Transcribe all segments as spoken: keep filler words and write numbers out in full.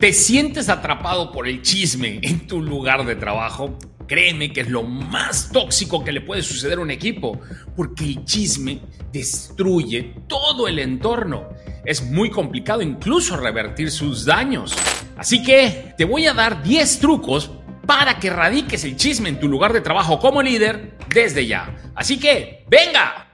¿Te sientes atrapado por el chisme en tu lugar de trabajo? Créeme que es lo más tóxico que le puede suceder a un equipo, porque el chisme destruye todo el entorno. Es muy complicado incluso revertir sus daños. Así que te voy a dar diez trucos para que erradiques el chisme en tu lugar de trabajo como líder desde ya. Así que, ¡venga!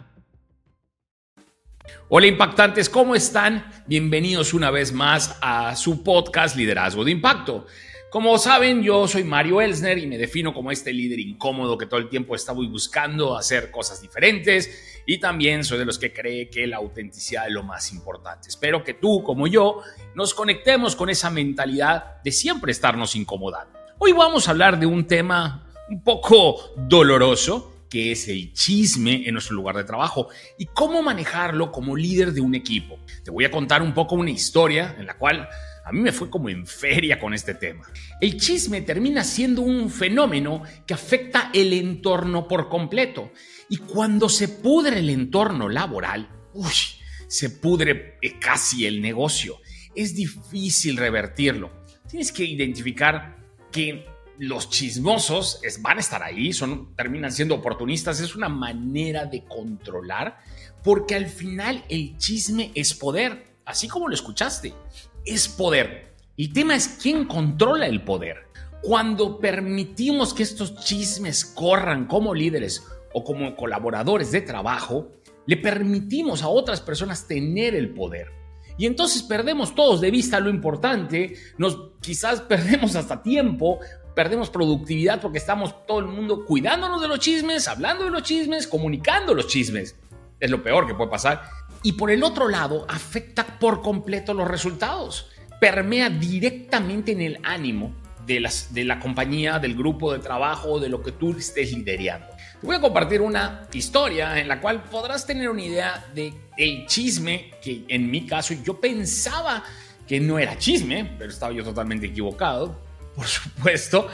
Hola impactantes, ¿cómo están? Bienvenidos una vez más a su podcast Liderazgo de Impacto. Como saben, yo soy Mario Elsner y me defino como este líder incómodo que todo el tiempo está buscando hacer cosas diferentes, y también soy de los que cree que la autenticidad es lo más importante. Espero que tú, como yo, nos conectemos con esa mentalidad de siempre estarnos incomodando. Hoy vamos a hablar de un tema un poco doloroso, que es el chisme en nuestro lugar de trabajo y cómo manejarlo como líder de un equipo. Te voy a contar un poco una historia en la cual a mí me fue como en feria con este tema. El chisme termina siendo un fenómeno que afecta el entorno por completo, y cuando se pudre el entorno laboral, uy, se pudre casi el negocio. Es difícil revertirlo. Tienes que identificar que los chismosos es, van a estar ahí, son, terminan siendo oportunistas. Es una manera de controlar, porque al final el chisme es poder, así como lo escuchaste, es poder. El tema es quién controla el poder. Cuando permitimos que estos chismes corran como líderes o como colaboradores de trabajo, le permitimos a otras personas tener el poder. Y entonces perdemos todos de vista lo importante, nos, quizás perdemos hasta tiempo, perdemos productividad porque estamos todo el mundo cuidándonos de los chismes, hablando de los chismes, comunicando los chismes. Es lo peor que puede pasar. Y por el otro lado, afecta por completo los resultados. Permea directamente en el ánimo de, las, de la compañía, del grupo de trabajo, de lo que tú estés liderando. Te voy a compartir una historia en la cual podrás tener una idea del chisme, que en mi caso yo pensaba que no era chisme, pero estaba yo totalmente equivocado, por supuesto.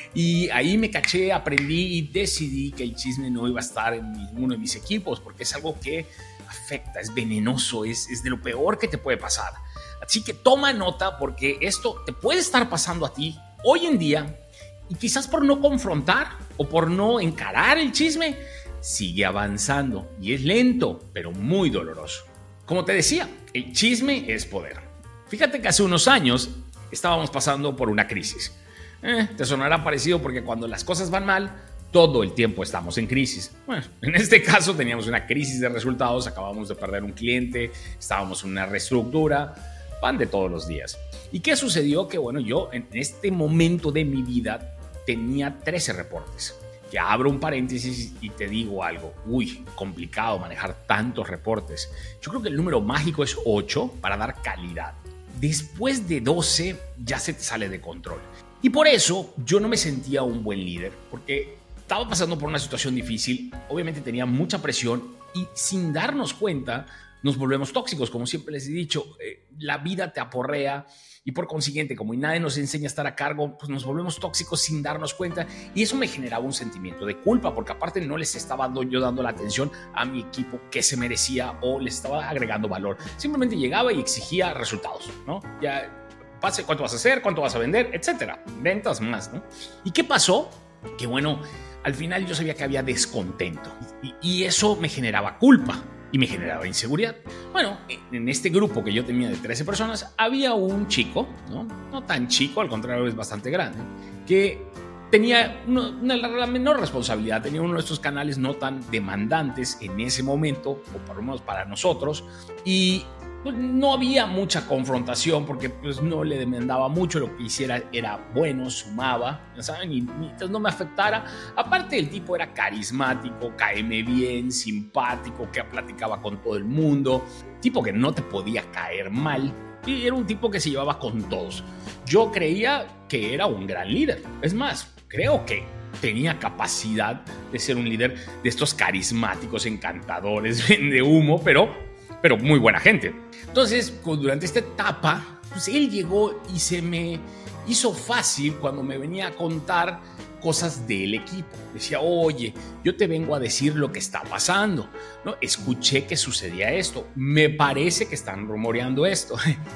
Y ahí me caché, aprendí y decidí que el chisme no iba a estar en ninguno de mis equipos, porque es algo que afecta, es venenoso, es, es de lo peor que te puede pasar. Así que toma nota, porque esto te puede estar pasando a ti hoy en día, y quizás por no confrontar o por no encarar el chisme, sigue avanzando y es lento, pero muy doloroso. Como te decía, el chisme es poder. Fíjate que hace unos años estábamos pasando por una crisis. Eh, te sonará parecido porque cuando las cosas van mal, todo el tiempo estamos en crisis. Bueno, en este caso teníamos una crisis de resultados, acabamos de perder un cliente, estábamos en una reestructura, pan de todos los días. ¿Y qué sucedió? Que bueno, yo en este momento de mi vida tenía trece reportes. Que abro un paréntesis y te digo algo. Uy, complicado manejar tantos reportes. Yo creo que el número mágico es ocho para dar calidad. Después de doce ya se te sale de control. Y por eso yo no me sentía un buen líder, porque estaba pasando por una situación difícil. Obviamente tenía mucha presión y sin darnos cuenta nos volvemos tóxicos. Como siempre les he dicho, eh, la vida te aporrea. Y por consiguiente, como nadie nos enseña a estar a cargo, pues nos volvemos tóxicos sin darnos cuenta. Y eso me generaba un sentimiento de culpa, porque aparte no les estaba yo dando la atención a mi equipo que se merecía o les estaba agregando valor. Simplemente llegaba y exigía resultados, ¿no? Ya pase cuánto vas a hacer, cuánto vas a vender, etcétera. Ventas más, ¿no? ¿Y qué pasó? Que bueno, al final yo sabía que había descontento y, y eso me generaba culpa. Y me generaba inseguridad. Bueno, en este grupo que yo tenía de trece personas, había un chico, ¿no? No tan chico, al contrario, es bastante grande, que tenía una, una, la menor responsabilidad, tenía uno de estos canales no tan demandantes en ese momento, o por lo menos para nosotros, y pues, no había mucha confrontación porque pues, no le demandaba mucho, lo que hiciera era bueno, sumaba, ¿saben? Y mientras no me afectara. Aparte, el tipo era carismático, caeme bien, simpático, que platicaba con todo el mundo, tipo que no te podía caer mal, y era un tipo que se llevaba con todos. Yo creía que era un gran líder, es más, creo que tenía capacidad de ser un líder de estos carismáticos, encantadores, vende humo, pero pero muy buena gente. Entonces, durante esta etapa, pues él llegó y se me hizo fácil cuando me venía a contar cosas del equipo. Decía, oye, yo te vengo a decir lo que está pasando, ¿no? Escuché que sucedía esto, me parece que están rumoreando esto.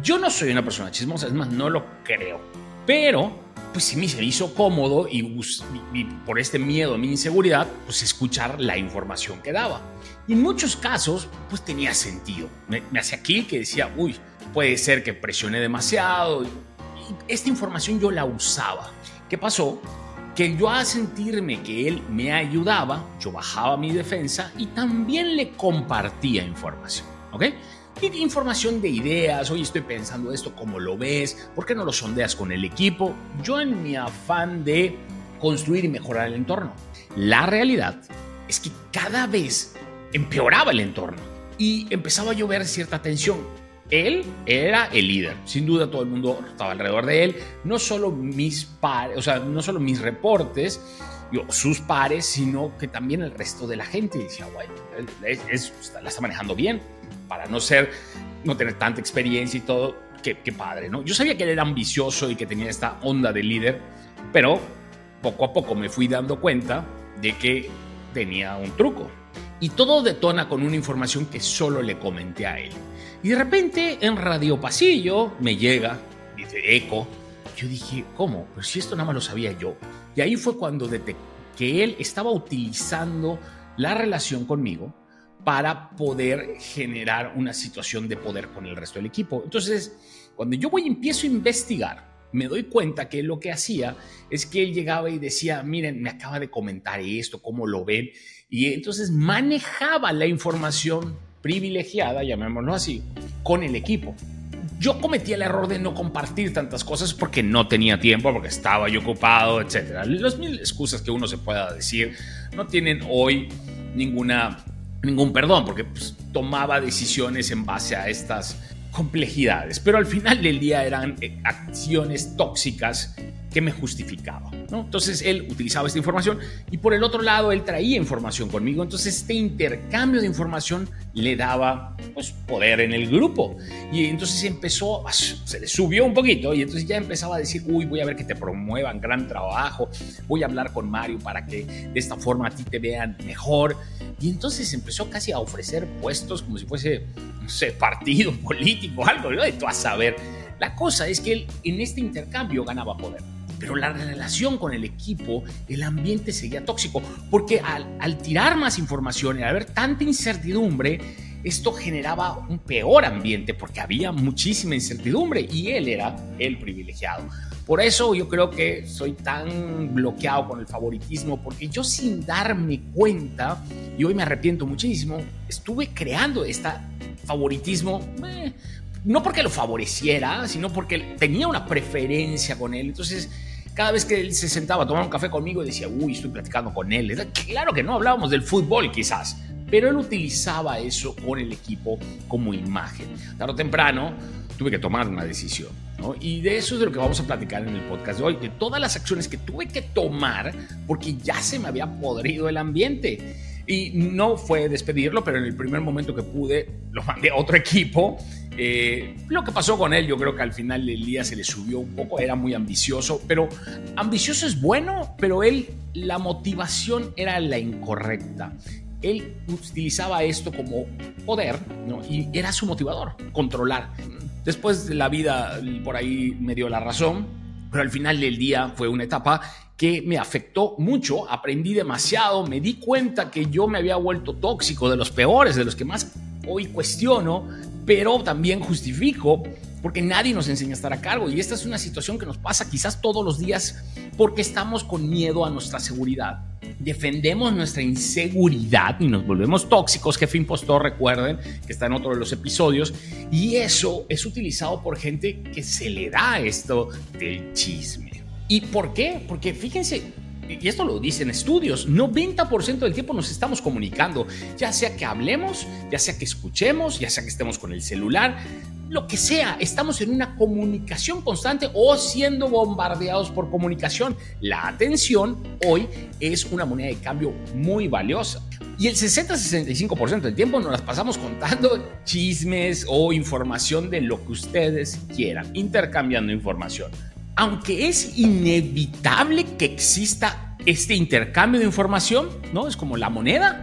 Yo no soy una persona chismosa, es más, no lo creo. Pero, pues sí me se hizo cómodo y, y, y por este miedo a mi inseguridad, pues escuchar la información que daba. Y en muchos casos, pues tenía sentido. Me, me hacía clic que decía, uy, puede ser que presioné demasiado. Y, y esta información yo la usaba. ¿Qué pasó? Que yo a sentirme que él me ayudaba, yo bajaba mi defensa y también le compartía información, ¿ok? Información de ideas, oye, estoy pensando esto, ¿cómo lo ves? ¿Por qué no lo sondeas con el equipo? Yo en mi afán de construir y mejorar el entorno. La realidad es que cada vez empeoraba el entorno y empezaba a llover cierta tensión. Él era el líder, sin duda todo el mundo estaba alrededor de él, no solo mis pares, o sea, no solo mis reportes, yo, sus pares, sino que también el resto de la gente. Y decía, bueno, es, es, la está manejando bien, para no ser, no tener tanta experiencia y todo, qué, qué padre, ¿no? Yo sabía que él era ambicioso y que tenía esta onda de líder, pero poco a poco me fui dando cuenta de que tenía un truco. Y todo detona con una información que solo le comenté a él. Y de repente en Radio Pasillo me llega, dice eco. Yo dije, ¿cómo? Pero si esto nada más lo sabía yo. Y ahí fue cuando detecté que él estaba utilizando la relación conmigo para poder generar una situación de poder con el resto del equipo. Entonces, cuando yo voy y empiezo a investigar, me doy cuenta que lo que hacía es que él llegaba y decía, miren, me acaba de comentar esto, ¿cómo lo ven? Y entonces manejaba la información privilegiada, llamémoslo así, con el equipo. Yo cometí el error de no compartir tantas cosas porque no tenía tiempo, porque estaba yo ocupado, etcétera. Las mil excusas que uno se pueda decir no tienen hoy ninguna, ningún perdón, porque pues, tomaba decisiones en base a estas complejidades, pero al final del día eran acciones tóxicas que me justificaban, ¿no? Entonces él utilizaba esta información y por el otro lado él traía información conmigo, entonces este intercambio de información le daba pues poder en el grupo y entonces empezó, se le subió un poquito y entonces ya empezaba a decir, uy, voy a ver que te promuevan, gran trabajo, voy a hablar con Mario para que de esta forma a ti te vean mejor. Y entonces empezó casi a ofrecer puestos como si fuese, no sé, partido político, algo, ¿no? De tú a saber. La cosa es que él en este intercambio ganaba poder, pero la relación con el equipo, el ambiente seguía tóxico, porque al, al tirar más información y al haber tanta incertidumbre, esto generaba un peor ambiente porque había muchísima incertidumbre y él era el privilegiado. Por eso yo creo que soy tan bloqueado con el favoritismo, porque yo sin darme cuenta, y hoy me arrepiento muchísimo, estuve creando este favoritismo, eh, no porque lo favoreciera, sino porque tenía una preferencia con él. Entonces, cada vez que él se sentaba a tomar un café conmigo, decía, uy, estoy platicando con él. Claro que no, hablábamos del fútbol quizás, pero él utilizaba eso con el equipo como imagen. Tarde o temprano tuve que tomar una decisión, ¿no? Y de eso es de lo que vamos a platicar en el podcast de hoy, de todas las acciones que tuve que tomar porque ya se me había podrido el ambiente. Y no fue despedirlo, pero en el primer momento que pude lo mandé a otro equipo. Eh, lo que pasó con él, yo creo que al final del día se le subió un poco, era muy ambicioso, pero ambicioso es bueno, pero él, la motivación era la incorrecta. Él utilizaba esto como poder, ¿no? Y era su motivador, controlar. Después de la vida por ahí me dio la razón, pero al final del día fue una etapa que me afectó mucho, aprendí demasiado, me di cuenta que yo me había vuelto tóxico, de los peores, de los que más hoy cuestiono, pero también justifico, porque nadie nos enseña a estar a cargo y esta es una situación que nos pasa quizás todos los días porque estamos con miedo a nuestra seguridad. Defendemos nuestra inseguridad y nos volvemos tóxicos, jefe impostor, recuerden que está en otro de los episodios, y eso es utilizado por gente que se le da esto del chisme. ¿Y por qué? Porque fíjense, y esto lo dicen estudios, noventa por ciento del tiempo nos estamos comunicando, ya sea que hablemos, ya sea que escuchemos, ya sea que estemos con el celular, lo que sea, estamos en una comunicación constante o siendo bombardeados por comunicación. La atención hoy es una moneda de cambio muy valiosa. Y el sesenta a sesenta y cinco por ciento del tiempo nos las pasamos contando chismes o información de lo que ustedes quieran, intercambiando información. Aunque es inevitable que exista este intercambio de información, ¿no? Es como la moneda.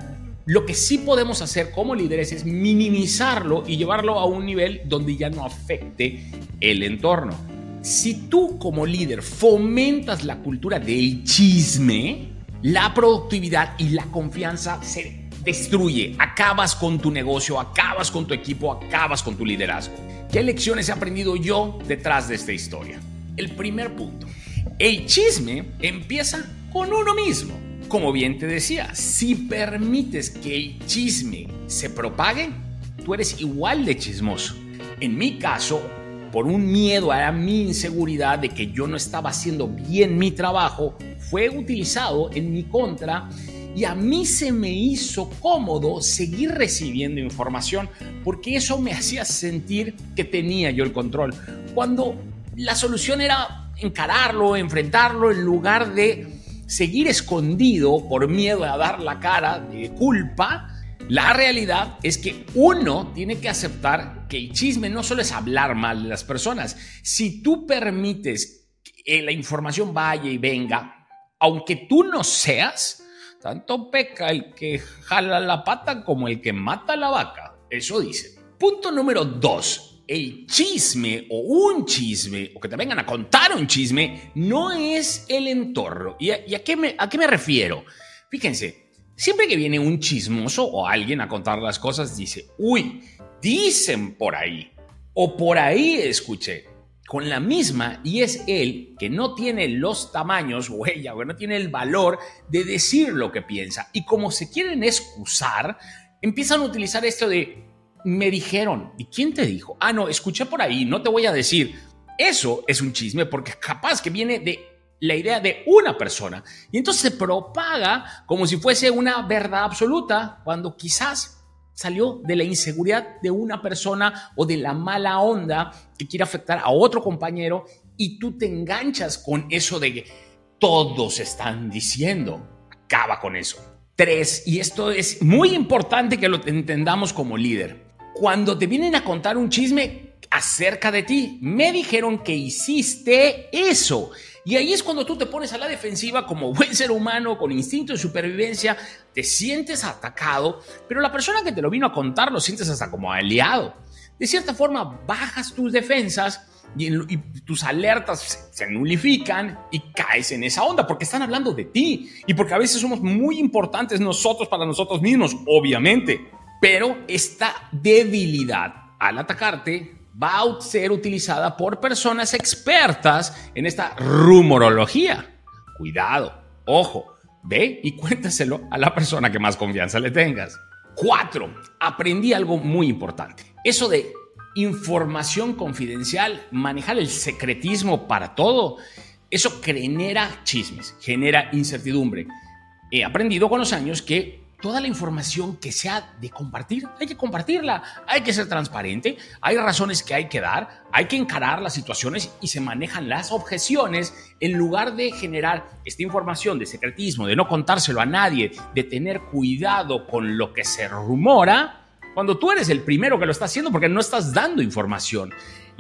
Lo que sí podemos hacer como líderes es minimizarlo y llevarlo a un nivel donde ya no afecte el entorno. Si tú como líder fomentas la cultura del chisme, la productividad y la confianza se destruye. Acabas con tu negocio, acabas con tu equipo, acabas con tu liderazgo. ¿Qué lecciones he aprendido yo detrás de esta historia? El primer punto. El chisme empieza con uno mismo. Como bien te decía, si permites que el chisme se propague, tú eres igual de chismoso. En mi caso, por un miedo a mi inseguridad de que yo no estaba haciendo bien mi trabajo, fue utilizado en mi contra y a mí se me hizo cómodo seguir recibiendo información porque eso me hacía sentir que tenía yo el control. Cuando la solución era encararlo, enfrentarlo, en lugar de seguir escondido por miedo a dar la cara de culpa. La realidad es que uno tiene que aceptar que el chisme no solo es hablar mal de las personas. Si tú permites que la información vaya y venga, aunque tú no seas, tanto peca el que jala la pata como el que mata la vaca. Eso dice. Punto número dos. El chisme o un chisme, o que te vengan a contar un chisme, no es el entorno. ¿Y a, y a, qué, me, a qué me refiero? Fíjense. Siempre que viene un chismoso o alguien a contar las cosas, dice, uy, dicen por ahí, o por ahí escuché, con la misma, y es él que no tiene los tamaños, o ella, o no tiene el valor de decir lo que piensa. Y como se quieren excusar, empiezan a utilizar esto de, me dijeron, ¿y quién te dijo? Ah, no, escuché por ahí, no te voy a decir. Eso es un chisme porque capaz que viene de la idea de una persona y entonces se propaga como si fuese una verdad absoluta cuando quizás salió de la inseguridad de una persona o de la mala onda que quiere afectar a otro compañero y tú te enganchas con eso de que todos están diciendo. Acaba con eso. Tres, y esto es muy importante que lo entendamos como líder. Cuando te vienen a contar un chisme acerca de ti, me dijeron que hiciste eso. Y ahí es cuando tú te pones a la defensiva como buen ser humano, con instinto de supervivencia, te sientes atacado, pero la persona que te lo vino a contar lo sientes hasta como aliado. De cierta forma, bajas tus defensas y, y tus alertas se, se nulifican y caes en esa onda porque están hablando de ti y porque a veces somos muy importantes nosotros para nosotros mismos, obviamente. Pero esta debilidad al atacarte va a ser utilizada por personas expertas en esta rumorología. Cuidado, ojo, ve y cuéntaselo a la persona que más confianza le tengas. Cuatro, aprendí algo muy importante. Eso de información confidencial, manejar el secretismo para todo, eso genera chismes, genera incertidumbre. He aprendido con los años que toda la información que sea de compartir, hay que compartirla, hay que ser transparente, hay razones que hay que dar, hay que encarar las situaciones y se manejan las objeciones en lugar de generar esta información de secretismo, de no contárselo a nadie, de tener cuidado con lo que se rumora, cuando tú eres el primero que lo está haciendo porque no estás dando información.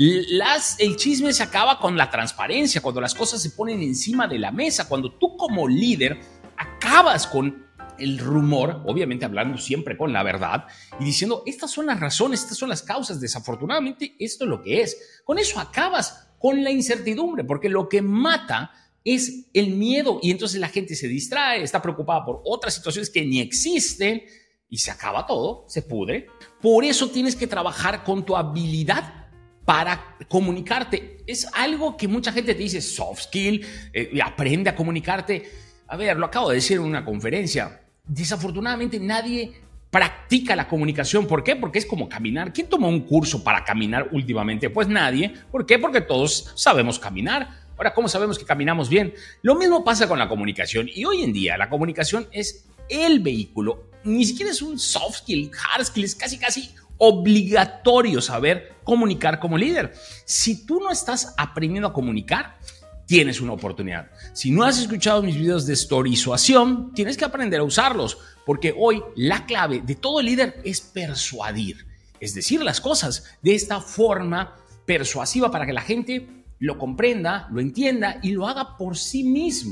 Las, el chisme se acaba con la transparencia, cuando las cosas se ponen encima de la mesa, cuando tú como líder acabas con el rumor, obviamente hablando siempre con la verdad y diciendo, estas son las razones, estas son las causas, desafortunadamente esto es lo que es. Con eso acabas con la incertidumbre, porque lo que mata es el miedo y entonces la gente se distrae, está preocupada por otras situaciones que ni existen y se acaba todo, se pudre. Por eso tienes que trabajar con tu habilidad para comunicarte. Es algo que mucha gente te dice, soft skill, eh, aprende a comunicarte. A ver, lo acabo de decir en una conferencia. Desafortunadamente nadie practica la comunicación. ¿Por qué? Porque es como caminar. ¿Quién tomó un curso para caminar últimamente? Pues nadie. ¿Por qué? Porque todos sabemos caminar. Ahora, ¿cómo sabemos que caminamos bien? Lo mismo pasa con la comunicación. Y hoy en día la comunicación es el vehículo. Ni siquiera es un soft skill, hard skill. Es casi, casi obligatorio saber comunicar como líder. Si tú no estás aprendiendo a comunicar, tienes una oportunidad. Si no has escuchado mis videos de storyzuación, tienes que aprender a usarlos, porque hoy la clave de todo líder es persuadir, es decir las cosas de esta forma persuasiva para que la gente lo comprenda, lo entienda y lo haga por sí mismo.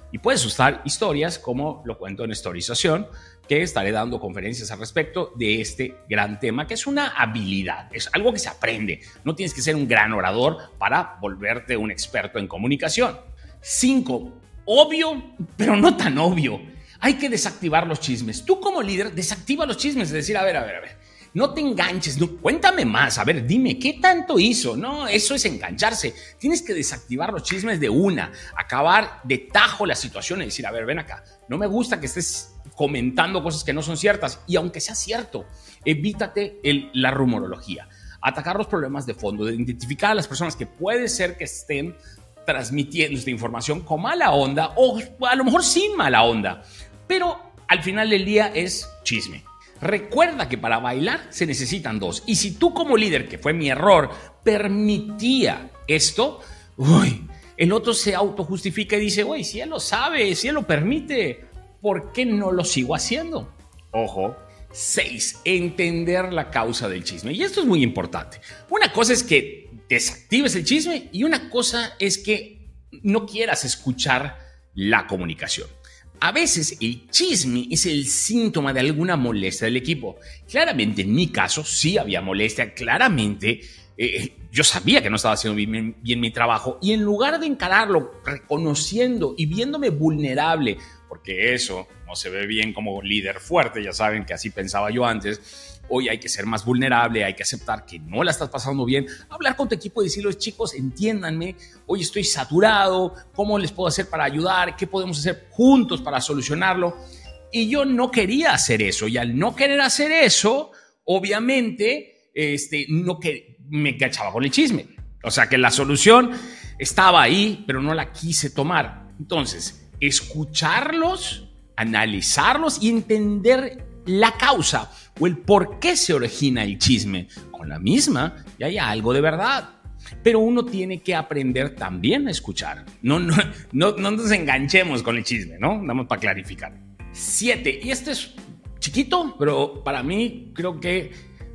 Y puedes usar historias como lo cuento en Storyización, que estaré dando conferencias al respecto de este gran tema, que es una habilidad, es algo que se aprende. No tienes que ser un gran orador para volverte un experto en comunicación. Cinco, obvio, pero no tan obvio. Hay que desactivar los chismes. Tú como líder, desactiva los chismes. Es decir, a ver, a ver, a ver. No te enganches, no, cuéntame más, a ver, dime, ¿qué tanto hizo? No, eso es engancharse. Tienes que desactivar los chismes de una, acabar de tajo la situación y decir, a ver, ven acá, no me gusta que estés comentando cosas que no son ciertas y aunque sea cierto, evítate el, la rumorología. Atacar los problemas de fondo, de identificar a las personas que puede ser que estén transmitiendo esta información con mala onda o a lo mejor sin mala onda, pero al final del día es chisme. Recuerda que para bailar se necesitan dos. Y si tú como líder, que fue mi error, permitía esto, uy, el otro se autojustifica y dice, uy, si él lo sabe, si él lo permite, ¿por qué no lo sigo haciendo? Ojo. Seis, entender la causa del chisme. Y esto es muy importante. Una cosa es que desactives el chisme y una cosa es que no quieras escuchar la comunicación. A veces el chisme es el síntoma de alguna molestia del equipo. Claramente, en mi caso, sí había molestia. Claramente, eh, yo sabía que no estaba haciendo bien, bien mi trabajo. Y en lugar de encararlo, reconociendo y viéndome vulnerable, porque eso no se ve bien como líder fuerte, ya saben que así pensaba yo antes. Hoy hay que ser más vulnerable, hay que aceptar que no la estás pasando bien, hablar con tu equipo y decirles, chicos, entiéndanme, hoy estoy saturado, ¿cómo les puedo hacer para ayudar? ¿Qué podemos hacer juntos para solucionarlo? Y yo no quería hacer eso, y al no querer hacer eso, obviamente, este, no que, me cachaba con el chisme. O sea que la solución estaba ahí, pero no la quise tomar. Entonces, escucharlos, analizarlos y entender la causa o el por qué se origina el chisme. Con la misma ya hay algo de verdad. Pero uno tiene que aprender también a escuchar. No, no, no, no nos enganchemos con el chisme, ¿no? Nada más para clarificar. Siete, y este es chiquito, pero para mí creo que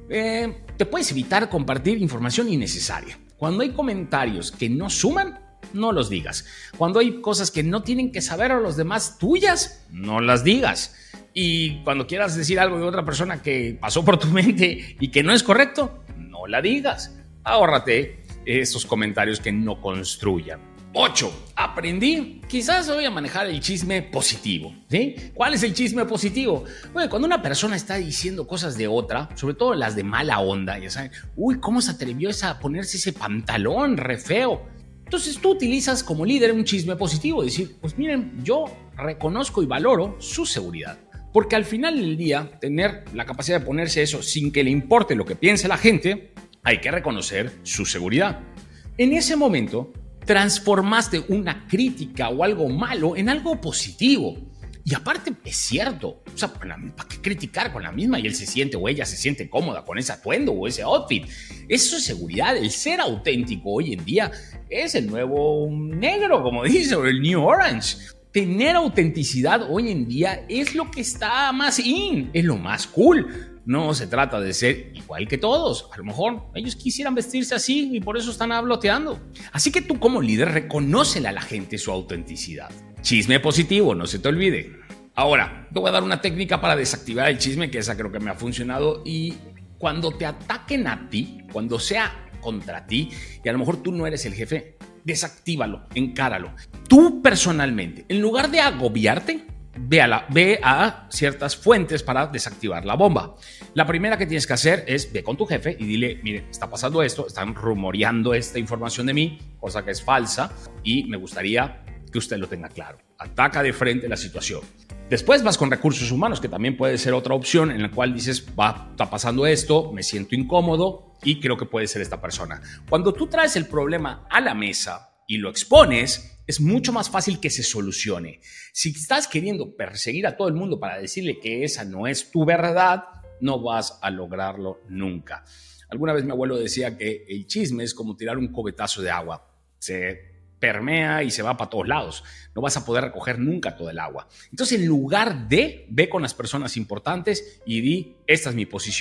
eh, te puedes evitar compartir información innecesaria. Cuando hay comentarios que no suman, no los digas. Cuando hay cosas que no tienen que saber a los demás tuyas, no las digas. Y cuando quieras decir algo de otra persona que pasó por tu mente y que no es correcto, no la digas. Ahórrate esos comentarios que no construyan. Ocho, aprendí, quizás voy a manejar el chisme positivo, ¿sí? ¿Cuál es el chisme positivo? Bueno, cuando una persona está diciendo cosas de otra, sobre todo las de mala onda, ya saben, uy, ¿cómo se atrevió esa a ponerse ese pantalón re feo? Entonces tú utilizas como líder un chisme positivo, decir, pues miren, yo reconozco y valoro su seguridad. Porque al final del día, tener la capacidad de ponerse eso sin que le importe lo que piense la gente, hay que reconocer su seguridad. En ese momento, transformaste una crítica o algo malo en algo positivo. Y aparte, es cierto. O sea, ¿para qué criticar con la misma? Y él se siente o ella se siente cómoda con ese atuendo o ese outfit. Eso es seguridad. El ser auténtico hoy en día es el nuevo negro, como dice, o el New Orange. Tener autenticidad hoy en día es lo que está más in, es lo más cool. No se trata de ser igual que todos. A lo mejor ellos quisieran vestirse así y por eso están habloteando. Así que tú como líder reconócele a la gente su autenticidad. Chisme positivo, no se te olvide. Ahora, te voy a dar una técnica para desactivar el chisme, que esa creo que me ha funcionado. Y cuando te ataquen a ti, cuando sea contra ti, y a lo mejor tú no eres el jefe, desactívalo, encáralo. Tú personalmente, en lugar de agobiarte, ve a, la, ve a ciertas fuentes para desactivar la bomba. La primera que tienes que hacer es ve con tu jefe y dile, mire, está pasando esto, están rumoreando esta información de mí, cosa que es falsa, y me gustaría que usted lo tenga claro. Ataca de frente la situación. Después vas con recursos humanos, que también puede ser otra opción en la cual dices, va, está pasando esto, me siento incómodo y creo que puede ser esta persona. Cuando tú traes el problema a la mesa y lo expones, es mucho más fácil que se solucione. Si estás queriendo perseguir a todo el mundo para decirle que esa no es tu verdad, no vas a lograrlo nunca. Alguna vez mi abuelo decía que el chisme es como tirar un cubetazo de agua. Se permea y se va para todos lados. No vas a poder recoger nunca todo el agua. Entonces, en lugar de, ve con las personas importantes y di, esta es mi posición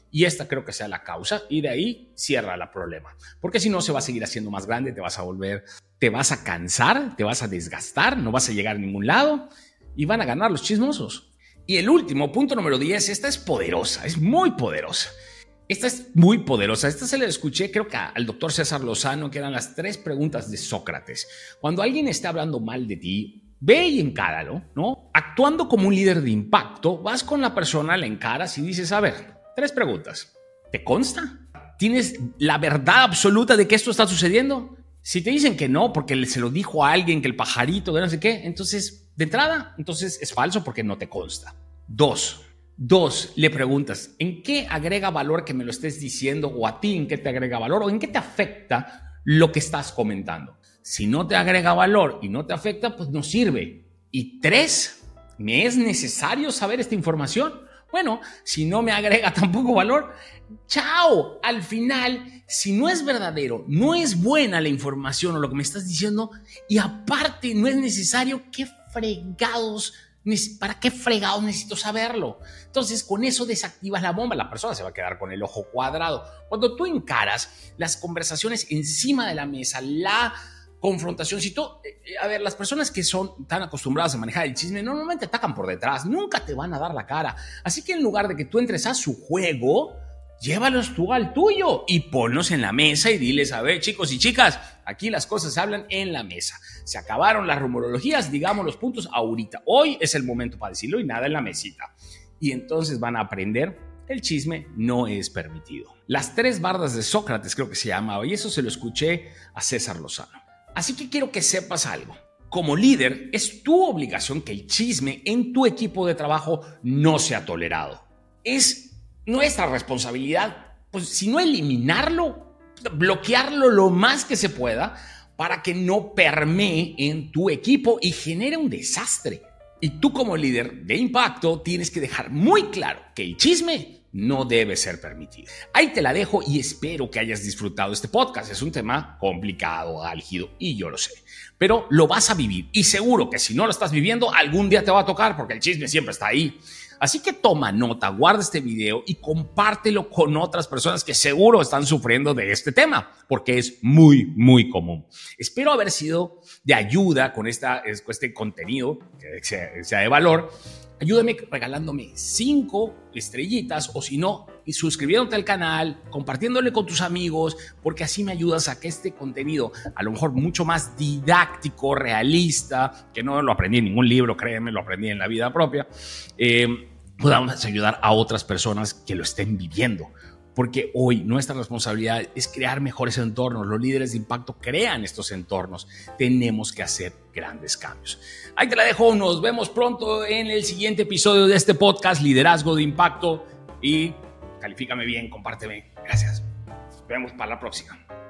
y esta creo que sea la causa, y de ahí cierra el problema. Porque si no, se va a seguir haciendo más grande, te vas a volver, te vas a cansar, te vas a desgastar, no vas a llegar a ningún lado y van a ganar los chismosos. Y el último, punto número diez, esta es poderosa, es muy poderosa. Esta es muy poderosa. Esta se la escuché, creo que al doctor César Lozano, que eran las tres preguntas de Sócrates. Cuando alguien está hablando mal de ti, ve y encáralo, ¿no? Actuando como un líder de impacto, vas con la persona, la encaras y dices, a ver, tres preguntas. ¿Te consta? ¿Tienes la verdad absoluta de que esto está sucediendo? Si te dicen que no, porque se lo dijo a alguien, que el pajarito, que no sé qué, entonces, de entrada, entonces es falso porque no te consta. Dos. Dos, le preguntas, ¿en qué agrega valor que me lo estés diciendo? O a ti, ¿en qué te agrega valor? ¿O en qué te afecta lo que estás comentando? Si no te agrega valor y no te afecta, pues no sirve. Y tres, ¿me es necesario saber esta información? Bueno, si no me agrega tampoco valor, ¡chao! Al final, si no es verdadero, no es buena la información o lo que me estás diciendo, y aparte no es necesario, ¿qué fregados? ¿Para qué fregados necesito saberlo? Entonces, con eso desactivas la bomba. La persona se va a quedar con el ojo cuadrado. Cuando tú encaras las conversaciones encima de la mesa, la confrontación, si tú, a ver, las personas que son tan acostumbradas a manejar el chisme normalmente atacan por detrás, nunca te van a dar la cara. Así que en lugar de que tú entres a su juego, llévalos tú al tuyo y ponlos en la mesa y diles, a ver, chicos y chicas, aquí las cosas se hablan en la mesa. Se acabaron las rumorologías, digamos los puntos ahorita. Hoy es el momento para decirlo y nada en la mesita. Y entonces van a aprender que el chisme no es permitido. Las tres bardas de Sócrates creo que se llamaba, y eso se lo escuché a César Lozano. Así que quiero que sepas algo. Como líder, es tu obligación que el chisme en tu equipo de trabajo no sea tolerado. Es nuestra responsabilidad, pues si no eliminarlo, bloquearlo lo más que se pueda para que no permee en tu equipo y genere un desastre. Y tú como líder de impacto tienes que dejar muy claro que el chisme no debe ser permitido. Ahí te la dejo y espero que hayas disfrutado este podcast. Es un tema complicado, álgido, y yo lo sé. Pero lo vas a vivir y seguro que si no lo estás viviendo, algún día te va a tocar porque el chisme siempre está ahí. Así que toma nota, guarda este video y compártelo con otras personas que seguro están sufriendo de este tema, porque es muy, muy común. Espero haber sido de ayuda con, esta, con este contenido, que sea, sea de valor. Ayúdame regalándome cinco estrellitas o si no, suscribiéndote al canal, compartiéndole con tus amigos, porque así me ayudas a que este contenido, a lo mejor mucho más didáctico, realista, que no lo aprendí en ningún libro, créeme, lo aprendí en la vida propia, eh, podamos ayudar a otras personas que lo estén viviendo. Porque hoy nuestra responsabilidad es crear mejores entornos. Los líderes de impacto crean estos entornos. Tenemos que hacer grandes cambios. Ahí te la dejo. Nos vemos pronto en el siguiente episodio de este podcast, Liderazgo de Impacto. Y califícame bien, compárteme. Gracias. Nos vemos para la próxima.